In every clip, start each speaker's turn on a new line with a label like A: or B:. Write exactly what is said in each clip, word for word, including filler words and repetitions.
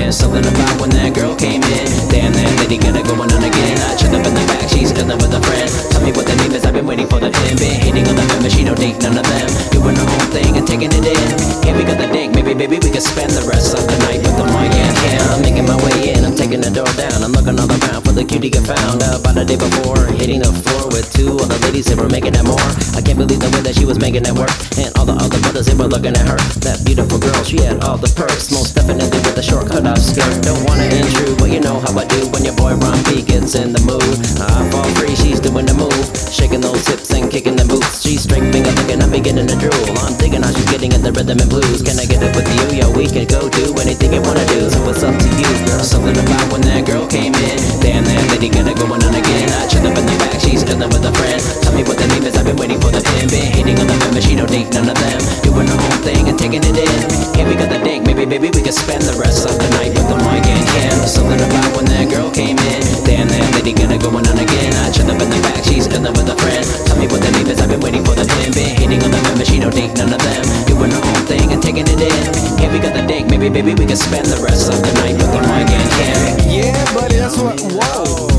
A: in. Something about when that girl came in. Damn, that lady got it going on again. I chill up in the back, she's in with a friend. Tell me what the name is, I've been waiting for the end. Been hating on the men, but she don't date none of them. Doing her own thing and taking it in. Here we got the dink, maybe, baby, we can spend the rest of the night with the mic and can. I'm making my way in, I'm taking the door down. I'm looking all around for the cutie I found out about the day before. Hitting the floor with two other ladies that were making that more. I can't believe the way that she was making that work. And all the other brothers that were looking at her. That beautiful girl, she had all the perks. Most definitely with a short cut off skirt. Don't wanna intrude, but you know how I do when your boy Ron B gets in the mood. I fall free, she's doing the move. Shaking those hips and kicking the boots. She's straight finger licking, I'm beginning to drool. I'm digging how she's getting in the rhythm and blues. Can I get it with you? Yo, we can go do anything you wanna do. So it's up to you, girl. Something about when that girl came in. Damn, that lady got it going on again. I chill up in the back, she's in with a friend. Tell me what the name is, I've been waiting for the end. Been hating on the men, but she don't date none of them. Doing her own thing and taking it in. Here we got the dink, maybe, baby, we can spend the rest of the night with the mic and can. Something about when that girl came in. Damn, that lady got it going on again. I chill up in the back, she's in with a friend. Tell me what the name is, I've been waiting for the end. Been hating on the men, but she don't date none of them. Doing her own thing and taking it in. Here we got the dink, maybe, baby, we can spend the rest of the night with the mic and can.
B: Yeah, buddy, that's what. Whoa,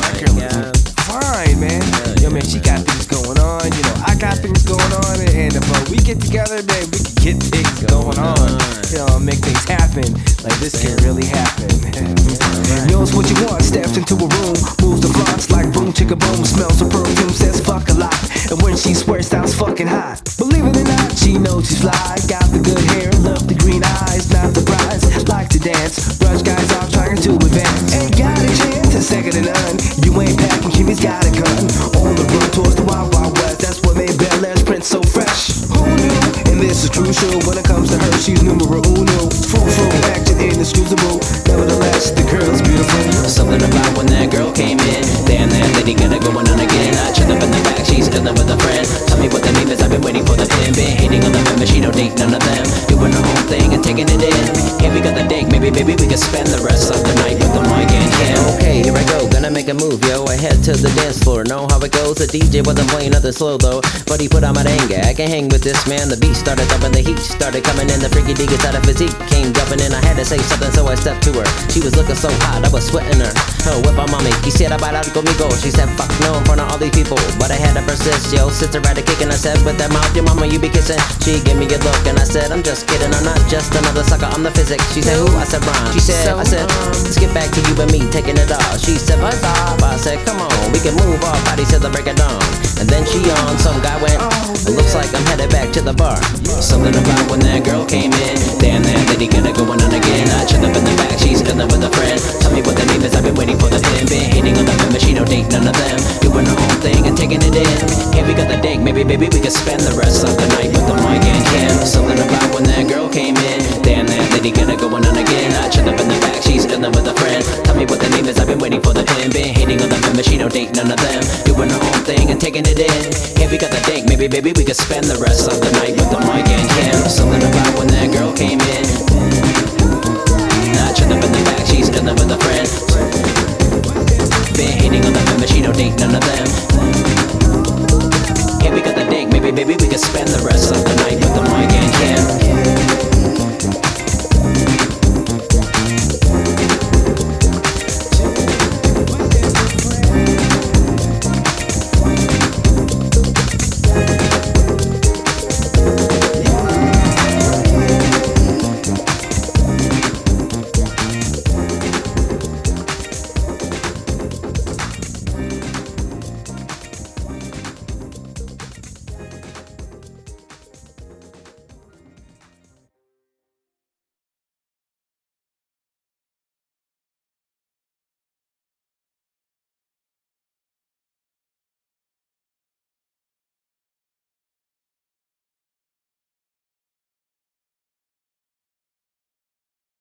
B: fine, man. Yo, man, she got things going on. You know, I got things going on, and if uh, we get together, babe, we can get things going on. You know, make things happen. Like this can really happen. Knows what you want, steps into a room, moves the blocks like boom, chicka boom, smells her perfume, says fuck a lot. And when she swears, sounds fucking hot. Believe it or not, she knows she's fly. Got the good hair, love the green eyes, not the prize. Like to dance, brush guys off, trying to advance. Ain't got a chance, a second to none. You ain't packing, Kimmy's got a gun. On the road towards the wild, wild west. That's what made Bel Air's Prince so fresh. Who knew? And this is crucial when it comes to her. She's numero uno. Full full action inexcusable. Nevertheless, the girl's beautiful.
A: Something about when that girl came in. Damn, that lady got it going on again. I chill up in the back, she's in with a friend. Tell me what the name is, I've been waiting for the end. Been hating on the men, but she don't date none of them. Doing her own thing and taking it in. Here we got the dink, maybe, baby, we can spend the rest of the night with the mic and can. Okay, here I go, gonna make a move, yo. I head to the dance floor, know how it goes. The D J wasn't playing nothing slow though, but he put on my anger. I can hang with this man. The beat started up and the heat started coming in. The freaky digger side of physique came jumping in. I had to say something, so I stepped to her. She was looking so hot, I was sweating her. Oh, whip on mommy, quisiera bailar conmigo. She said, fuck no, in front of all these people. But I had to persist, yo. Sister had a kick and I said, with that mouth, your mama, you be kissing. She gave me a look and I said, I'm just kidding. I'm not just another sucker, I'm the physics. She said, who? I said, Ron. She said, I said, let's get back to you and me taking it off. She said, bye bye. I said, come on, we can move our bodies till the break of dawn. And then she on, some guy went, it looks like I'm headed back to the bar. Something about when that girl came in. Damn, that lady got it going on again. I chill up in the back, she's in with a friend. Tell me what the name is, I've been waiting for the end. Been hating on the men, but she don't date none of them. Doing her own thing and taking it in. Here we got the dink, maybe, baby, we can spend the rest of the night with the mic and can. Something about when that girl came in. Damn, that lady got it going on again. I chill up in the back, she's in with a friend. Tell me what the name is, I've been waiting for the end. Been hating on the men, but she don't date none of them. Doing her own thing and taking it in. Here we got the dink, maybe, baby, we can spend the rest of the night with the mic and can. Something about when that girl came in.